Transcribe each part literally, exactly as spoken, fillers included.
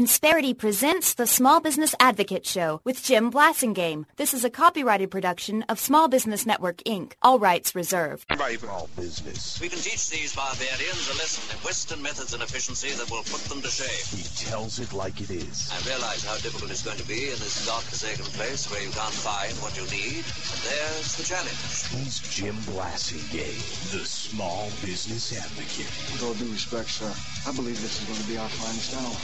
Insperity presents the Small Business Advocate Show with Jim Blasingame. This is a copyrighted production of Small Business Network, Incorporated. All rights reserved. Small business. We can teach these barbarians a lesson in Western methods and efficiency that will put them to shame. He tells it like it is. I realize how difficult it's going to be in this godforsaken place where you can't find what you need. But there's the challenge. He's Jim Blasingame, the Small Business Advocate. With all due respect, sir, I believe this is going to be our finest hour.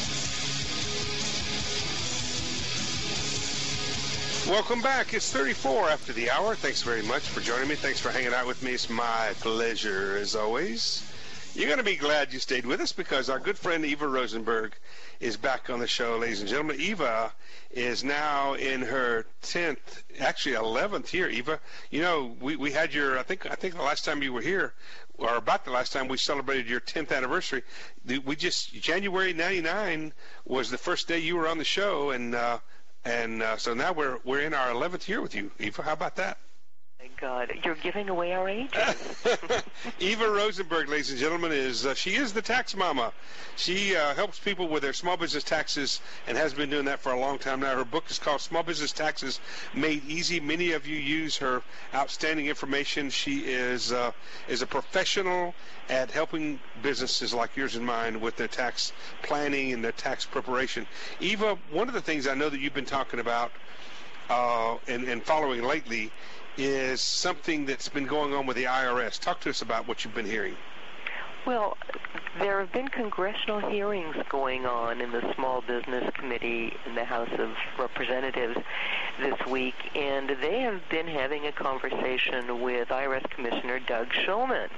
Welcome back. It's thirty-four after the hour. Thanks very much for joining me. Thanks for hanging out with me. It's my pleasure, as always. You're going to be glad you stayed with us because our good friend Eva Rosenberg is back on the show, ladies and gentlemen. Eva is now in her tenth, actually eleventh year. Eva, you know, we, we had your, I think, I think the last time you were here, or about the last time we celebrated your tenth anniversary. We just, January ninety-nine was the first day you were on the show, and uh, and uh, so now we're we're in our eleventh year with you, Eva. How about that? My God, you're giving away our ages. Eva Rosenberg, ladies and gentlemen, is uh, she is the tax mama. She uh, helps people with their small business taxes and has been doing that for a long time now. Her book is called Small Business Taxes Made Easy. Many of you use her outstanding information. She is uh, is a professional at helping businesses like yours and mine with their tax planning and their tax preparation. Eva, one of the things I know that you've been talking about uh, and, and following lately is something that's been going on with the I R S. Talk to us about what you've been hearing. Well, there have been congressional hearings going on in the Small Business Committee in the House of Representatives this week, and they have been having a conversation with I R S Commissioner Doug Shulman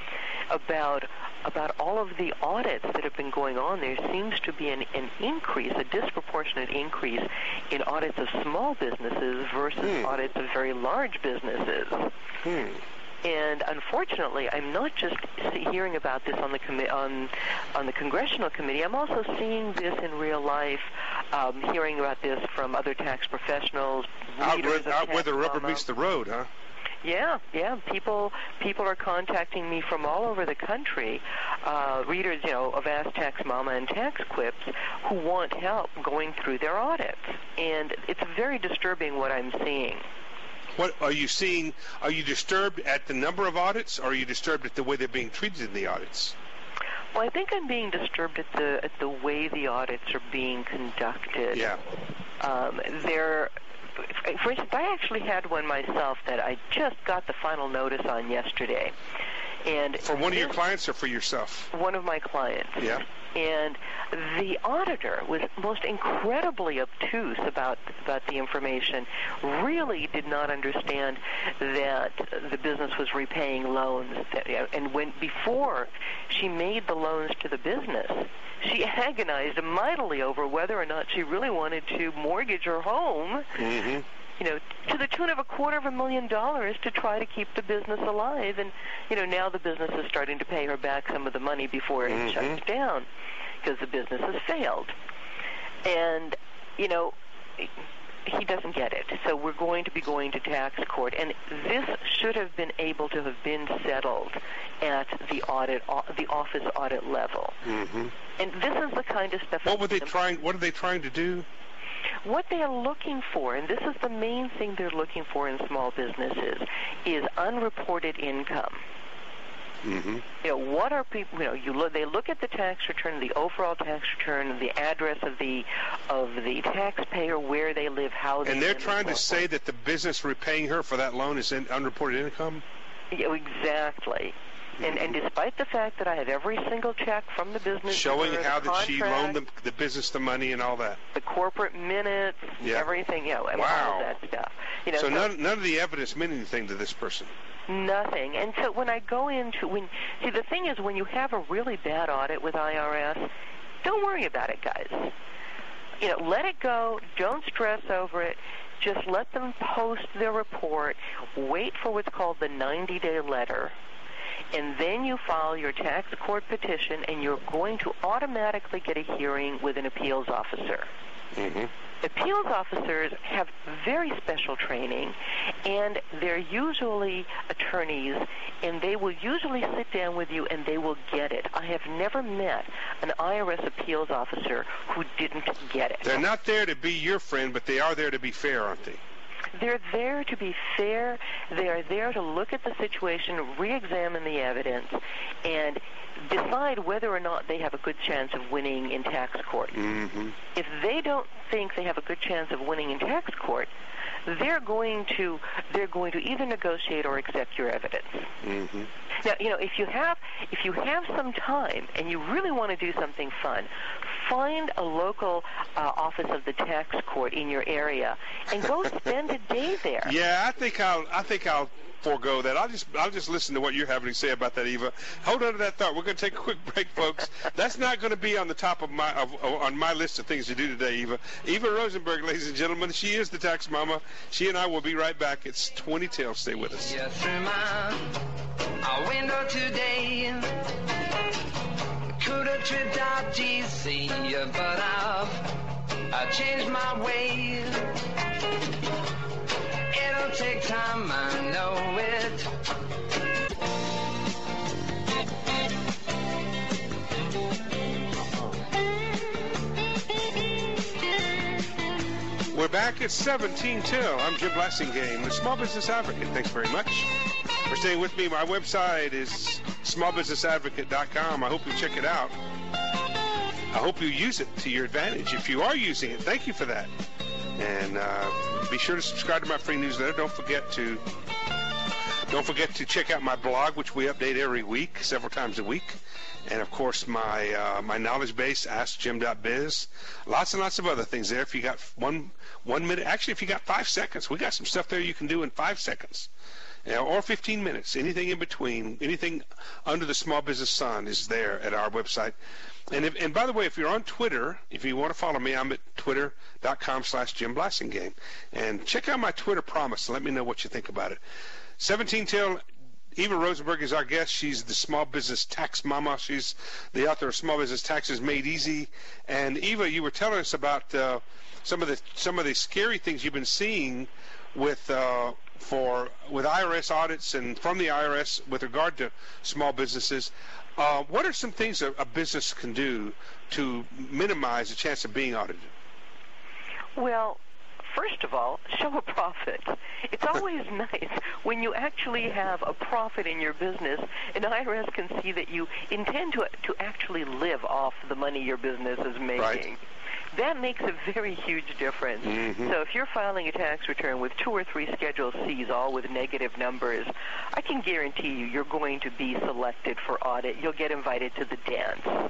about about all of the audits that have been going on. There seems to be an, an increase, a disproportionate increase in audits of small businesses versus hmm. audits of very large businesses. Hmm. And unfortunately, I'm not just hearing about this on the commi- on on the congressional committee. I'm also seeing this in real life, um, hearing about this from other tax professionals. Out, where, of out tax where the rubber mama. meets the road, huh? Yeah, yeah. People people are contacting me from all over the country, uh, readers, you know, of Ask Tax Mama and Tax Quips, who want help going through their audits. And it's very disturbing what I'm seeing. What are you seeing? Are you disturbed at the number of audits, or are you disturbed at the way they're being treated in the audits? Well, I think I'm being disturbed at the at the way the audits are being conducted. Yeah. Um, they're For instance, I actually had one myself that I just got the final notice on yesterday. And for one of your clients or for yourself? One of my clients. Yeah. And the auditor was most incredibly obtuse about about the information, really did not understand that the business was repaying loans. And when before she made the loans to the business, she agonized mightily over whether or not she really wanted to mortgage her home, mm-hmm. you know, to the tune of a quarter of a million dollars to try to keep the business alive. And, you know, now the business is starting to pay her back some of the money before it mm-hmm. shuts down because the business has failed. And, you know, he doesn't get it. So we're going to be going to tax court. And this should have been able to have been settled at the audit, the office audit level. Mm-hmm. And this is the kind of stuff. What were they trying? What are they trying to do? What they are looking for, and this is the main thing they're looking for in small businesses, is unreported income. Mm-hmm. You know, what are people? You know, you look. They look at the tax return, the overall tax return, the address of the of the taxpayer, where they live, how they. And they're live, trying and to so say that the business repaying her for that loan is in unreported income. Yeah, exactly. And, and despite the fact that I have every single check from the business, showing her, how the that contract, she loaned the, the business the money and all that, the corporate minutes, yeah. everything, you know, and wow. all of that stuff. You know, so, so none, none of the evidence meant anything to this person. Nothing. And so when I go into when see the thing is when you have a really bad audit with I R S, don't worry about it, guys. You know, let it go. Don't stress over it. Just let them post their report. Wait for what's called the ninety-day letter. And then you file your tax court petition, and you're going to automatically get a hearing with an appeals officer. Mm-hmm. appeals officers have very special training, and they're usually attorneys, and they will usually sit down with you and they will get it. I have never met an I R S appeals officer who didn't get it. They're not there to be your friend, but they are there to be fair, aren't they? They're there to be fair. They are there to look at the situation, re-examine the evidence, and decide whether or not they have a good chance of winning in tax court. Mm-hmm. If they don't think they have a good chance of winning in tax court, they're going to they're going to either negotiate or accept your evidence. Mm-hmm. Now, you know, if you have if you have some time and you really want to do something fun, find a local uh, office of the tax court in your area and go spend a day there. Yeah, I think I'll I think I'll forego that. I'll just I'll just listen to what you're having to say about that, Eva. Hold on to that thought. We're going to take a quick break, folks. That's not going to be on the top of my of, on my list of things to do today, Eva. Eva Rosenberg, ladies and gentlemen, she is the tax mama. She and I will be right back. It's twenty till. Stay with us. Yeah, through my our window today. Could have tripped out D C, but I've I changed my ways. It'll take time, I know it. We're back at seventeen till. I'm Jim Blasingame, the Small Business Advocate. Thanks very much for staying with me. My website is small business advocate dot com. I hope you check it out. I hope you use it to your advantage. If you are using it, thank you for that. And uh, be sure to subscribe to my free newsletter. Don't forget to don't forget to check out my blog, which we update every week, several times a week. And, of course, my uh, my knowledge base, ask jim dot biz. Lots and lots of other things there. If you got one one minute, actually, if you got five seconds, we got some stuff there you can do in five seconds. You know, or fifteen minutes, anything in between, anything under the small business sun is there at our website. And if, and by the way, if you're on Twitter, if you want to follow me, I'm at twitter dot com slash Jim Blasingame. And check out my Twitter promise and let me know what you think about it. seventeen till, Eva Rosenberg is our guest. She's the small business tax mama. She's the author of Small Business Taxes Made Easy. And Eva, you were telling us about uh, some of the some of the scary things you've been seeing with uh, for with I R S audits and from the I R S with regard to small businesses. Uh, what are some things a, a business can do to minimize the chance of being audited? Well, first of all, show a profit. It's always nice when you actually have a profit in your business, and I R S can see that you intend to to actually live off the money your business is making. Right. That makes a very huge difference. Mm-hmm. So if you're filing a tax return with two or three Schedule C's, all with negative numbers, I can guarantee you you're going to be selected for audit. You'll get invited to the dance.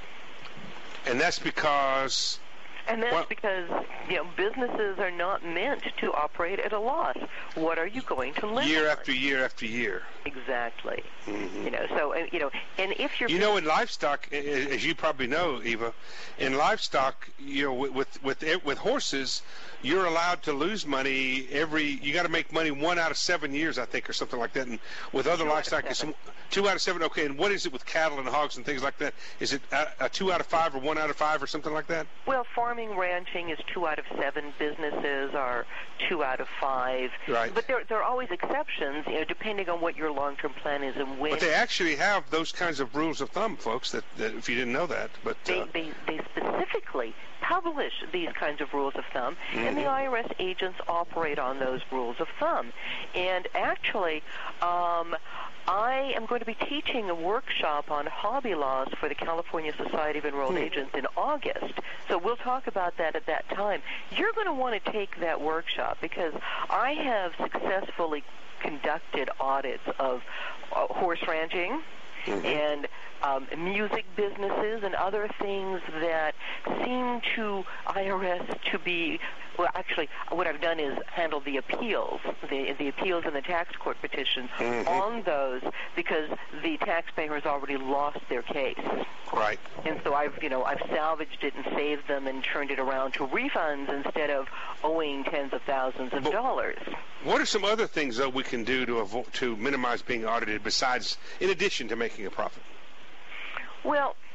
And that's because... And that's well, because, you know, businesses are not meant to operate at a loss. What are you going to live year on? after year after year. Exactly. Mm-hmm. You know, so, uh, you know, and if you're... You know, in livestock, as you probably know, Eva, in livestock, you know, with with with horses, you're allowed to lose money every, you got to make money one out of seven years, I think, or something like that. And with other two livestock, out it's two out of seven. Okay, and what is it with cattle and hogs and things like that? Is it a, a two out of five or one out of five or something like that? Well, farming, ranching is two out of seven. Businesses are two out of five. Right. But there, there are always exceptions, you know, depending on what your long-term plan is and when. But they actually have those kinds of rules of thumb, folks, that, that if you didn't know that. But They, uh, they, they specifically publish these kinds of rules of thumb, Mm-hmm. and the I R S agents operate on those rules of thumb. And actually, um, I am going to be teaching a workshop on hobby laws for the California Society of Enrolled Hmm. Agents in August. So we'll talk about that at that time. You're going to want to take that workshop because I have successfully conducted audits of uh, horse ranching, Mhm. and um, music businesses and other things that seem to I R S to be, well, actually, what I've done is handle the appeals, the, the appeals and the tax court petitions Mhm. on those because the taxpayer has already lost their case. right. And so I've, you know, I've salvaged it and saved them and turned it around to refunds instead of owing tens of thousands of But- dollars. What are some other things, though, we can do to avoid, to minimize being audited besides, in addition to making a profit? Well,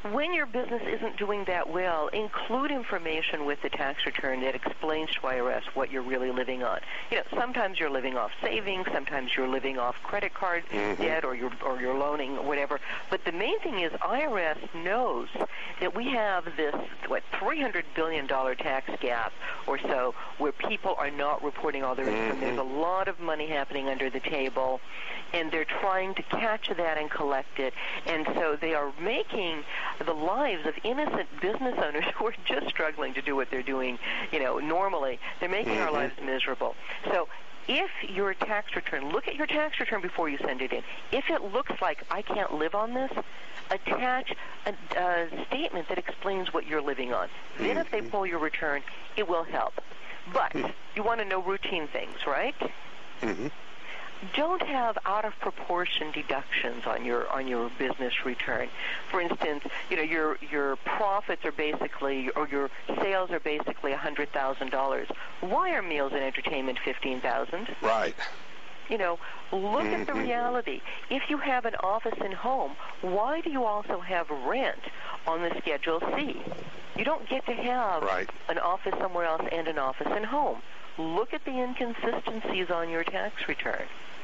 when your business isn't doing that well, include information with the tax return that explains to I R S what you're really living on. You know, sometimes you're living off savings, sometimes you're living off credit card mm-hmm. debt, or you're or you're loaning, or whatever. But the main thing is I R S knows that we have this what three hundred billion dollars tax gap or so where people are not reporting all their income. Mm-hmm. There's a lot of money happening under the table, and they're trying to catch that and collect it. And so they are making the lives of innocent business owners who are just struggling to do what they're doing, you know, normally. They're making mm-hmm. our lives miserable. So if your tax return, look at your tax return before you send it in. If it looks like I can't live on this, attach a, a statement that explains what you're living on. Then mm-hmm. if they pull your return, it will help. But mm-hmm. you want to know routine things, right? Mm-hmm. Don't have out of proportion deductions on your on your business return. For instance, you know your your profits are basically, or your sales are basically a hundred thousand dollars. Why are meals and entertainment fifteen thousand? Right. You know, look mm-hmm. at the reality. If you have an office and home, why do you also have rent on the Schedule C? You don't get to have right. an office somewhere else and an office and home. Look at the inconsistencies on your tax return.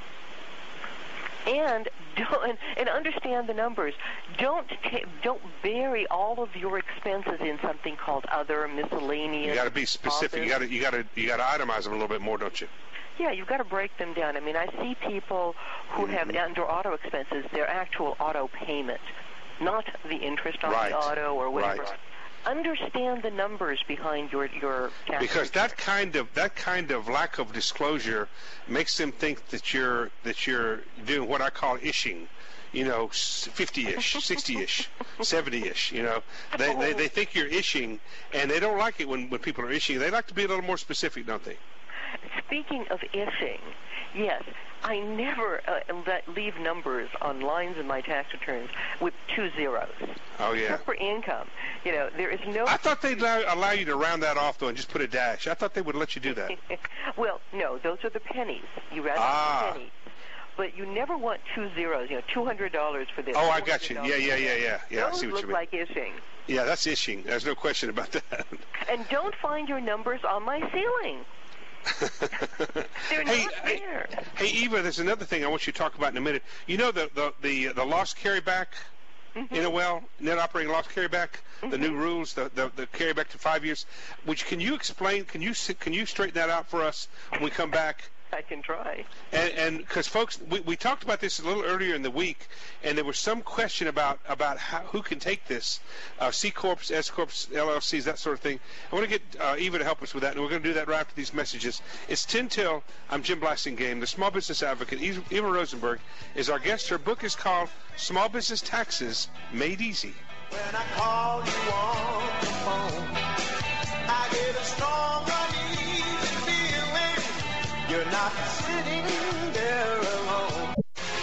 And don't, and understand the numbers. Don't ta- don't bury all of your expenses in something called other miscellaneous. You got to be specific. Office. You got to you got to you got to itemize them a little bit more, don't you? Yeah, you've got to break them down. I mean, I see people who mm-hmm. have under auto expenses their actual auto payment, not the interest on right. the auto or whatever. Right. Understand the numbers behind your your tax because return. that kind of that kind of lack of disclosure makes them think that you're that you're doing what I call ishing, you know, fifty-ish, sixty-ish, seventy-ish. You know, they, they they think you're ishing, and they don't like it when when people are ishing. They like to be a little more specific, don't they? Speaking of ishing, yes. I never uh, let, leave numbers on lines in my tax returns with two zeros. Oh, yeah. Except for income. You know, there is no... I thought they'd allow, allow you to round that off, though, and just put a dash. I thought they would let you do that. Well, no, those are the pennies. You rather ah. the pennies. But you never want two zeros, you know, two hundred dollars for this. Oh, I got you. Yeah, yeah, yeah, yeah. yeah those I see what look you mean. like ishing. Yeah, that's ishing. There's no question about that. And don't find your numbers on my ceiling. They're hey, not there. Hey, Eva, there's another thing I want you to talk about in a minute. You know the the the, the loss carryback mm-hmm. in a well, net operating loss carryback, mm-hmm. the new rules, the, the the carryback to five years. Which can you explain? Can you can you straighten that out for us when we come back? I can try. And because folks, we, we talked about this a little earlier in the week, and there was some question about about how, who can take this, uh, C corps, S corps, L L Cs, that sort of thing. I want to get uh, Eva to help us with that, and we're going to do that right after these messages. It's ten till. I'm Jim Blasingame, the small business advocate. Eva Rosenberg is our guest. Her book is called Small Business Taxes Made Easy. When I call you on the phone, I get a strong, uneasy feeling. You're not sitting there alone.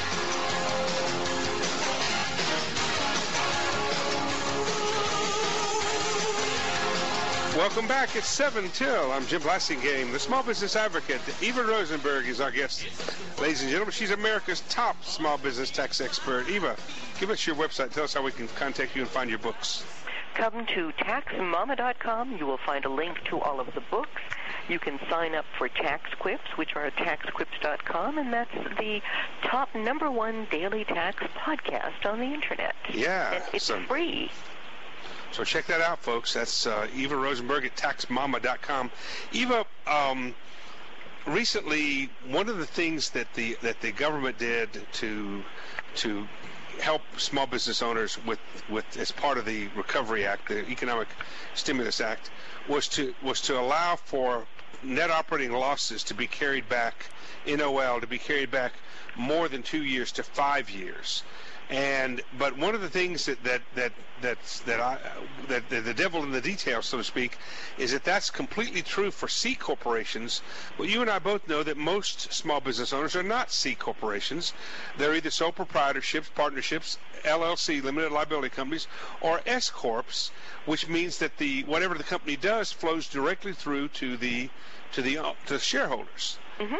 Welcome back. It's seven till. I'm Jim Blasingame, the small business advocate. Eva Rosenberg is our guest. Ladies and gentlemen, she's America's top small business tax expert. Eva, give us your website. Tell us how we can contact you and find your books. Come to tax mama dot com. You will find a link to all of the books. You can sign up for Tax Quips, which are at tax quips dot com, and that's the top number one daily tax podcast on the Internet. Yeah. And it's so, free. So check that out, folks. That's uh, Eva Rosenberg at tax mama dot com. Eva, um, recently, one of the things that the that the government did to to help small business owners with, with as part of the Recovery Act, the Economic Stimulus Act, was to was to allow for net operating losses to be carried back, N O L, to be carried back more than two years to five years. And but one of the things that that that that's that I that, that the devil in the details, so to speak, is that that's completely true for C corporations. Well, you and I both know that most small business owners are not C corporations. They're either sole proprietorships, partnerships, L L C, limited liability companies, or S corps, which means that the whatever the company does flows directly through to the to the uh, to the shareholders. Mm-hmm.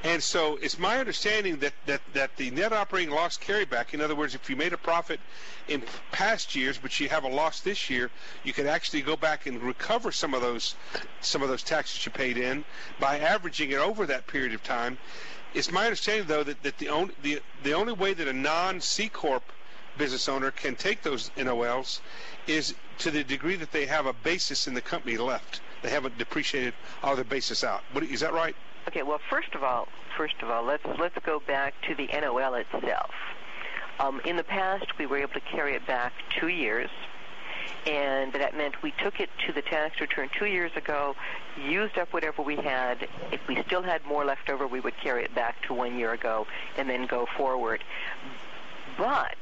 And so it's my understanding that, that, that the net operating loss carryback, in other words, if you made a profit in past years but you have a loss this year, you could actually go back and recover some of those some of those taxes you paid in by averaging it over that period of time. It's my understanding, though, that, that the, only, the, the only way that a non-C Corp business owner can take those N O Ls is to the degree that they have a basis in the company left. They haven't depreciated all their basis out. What, is that right? Okay, well, first of all, first of all, let's let's go back to the N O L itself. Um, in the past, we were able to carry it back two years, and that meant we took it to the tax return two years ago, used up whatever we had. If we still had more left over, we would carry it back to one year ago and then go forward. But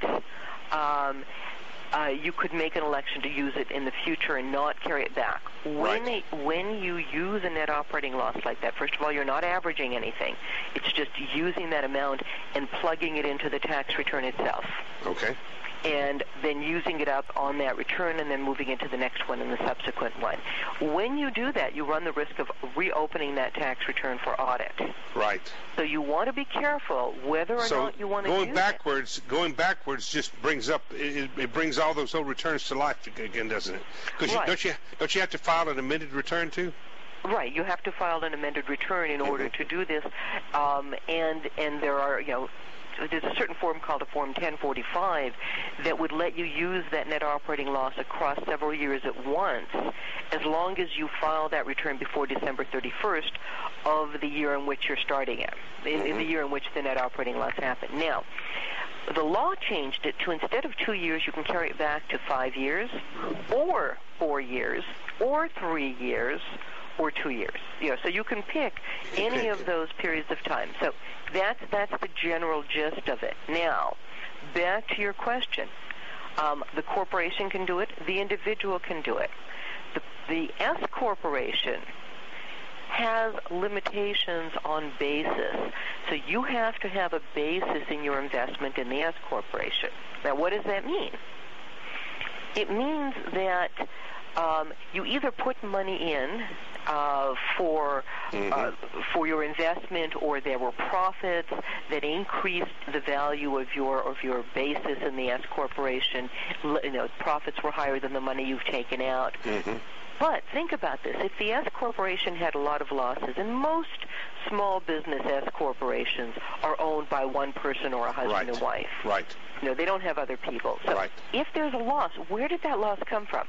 um, uh, you could make an election to use it in the future and not carry it back. When Right. a, when you use a net operating loss like that, first of all, you're not averaging anything. It's just using that amount and plugging it into the tax return itself. Okay. And then using it up on that return and then moving into the next one and the subsequent one. When you do that, you run the risk of reopening that tax return for audit. Right. So you want to be careful whether or So not you want to going use backwards, it. going backwards just brings up it, it brings all those old returns to life again, doesn't it? Because Right. don't you don't you have to file an amended return too? Right, you have to file an amended return in order to do this, um, and and there are, you know, there's a certain form called a Form ten forty-five that would let you use that net operating loss across several years at once, as long as you file that return before December thirty-first of the year in which you're starting it, in, in the year in which the net operating loss happened. Now, the law changed it to, instead of two years, you can carry it back to five years, or four years, or three years, or two years. You know, so you can pick any of those periods of time. So that's that's the general gist of it. Now, back to your question. Um, the corporation can do it. The individual can do it. The, the S corporation has limitations on basis. So you have to have a basis in your investment in the S corporation. Now, what does that mean? It means that um, you either put money in uh, for Mm-hmm. uh, for your investment, or there were profits that increased the value of your of your basis in the S corporation. L- You know, profits were higher than the money you've taken out. Mm-hmm. But think about this. If the S corporation had a lot of losses, and most small business S corporations are owned by one person or a husband Right. and wife. Right. You know, they don't have other people. So Right. if there's a loss, where did that loss come from?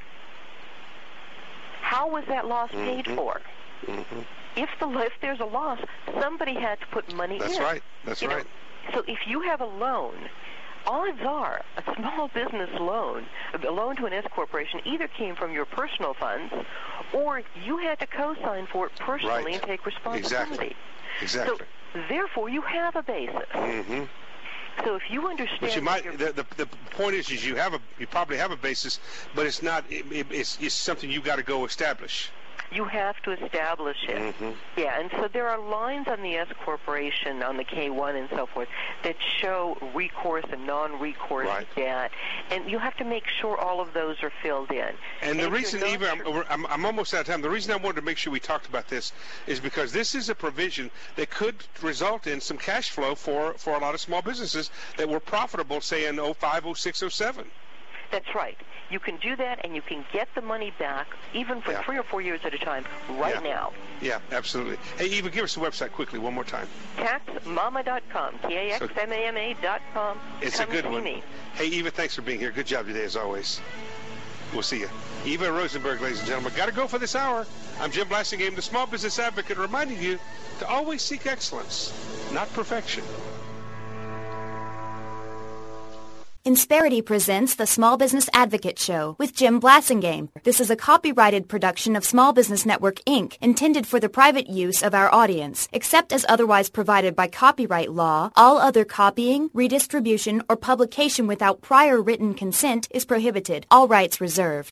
How was that loss paid Mhm. for? Mm-hmm. If the if there's a loss, somebody had to put money That's in. right. That's You know, right. so if you have a loan, odds are a small business loan, a loan to an S corporation, either came from your personal funds, or you had to co-sign for it personally Right. and take responsibility. Exactly. So therefore, you have a basis. Mm-hmm. So if you understand, But you that might. you're- The, the the point is, is you have a you probably have a basis, but it's not. It, it, it's it's something you got to go establish. you have to establish it. Mm-hmm. Yeah, and so there are lines on the S corporation, on the K one and so forth, that show recourse and non-recourse Right. debt, and you have to make sure all of those are filled in. And the if you're reason, not Eva, sure- I'm, I'm, I'm almost out of time. The reason I wanted to make sure we talked about this is because this is a provision that could result in some cash flow for, for a lot of small businesses that were profitable, say, in oh five, oh six, oh seven. That's right. You can do that, and you can get the money back, even for Yeah. three or four years at a time, right Yeah. now. Yeah, absolutely. Hey, Eva, give us the website quickly one more time. tax mama dot com, T A X M A M A dot com. It's Come a good see one. me. Hey, Eva, thanks for being here. Good job today, as always. We'll see you. Eva Rosenberg, ladies and gentlemen. Got to go for this hour. I'm Jim Blassingame, the Small Business Advocate, reminding you to always seek excellence, not perfection. Insperity presents the Small Business Advocate Show with Jim Blassingame. This is a copyrighted production of Small Business Network, Incorporated, intended for the private use of our audience. Except as otherwise provided by copyright law, all other copying, redistribution, or publication without prior written consent is prohibited. All rights reserved.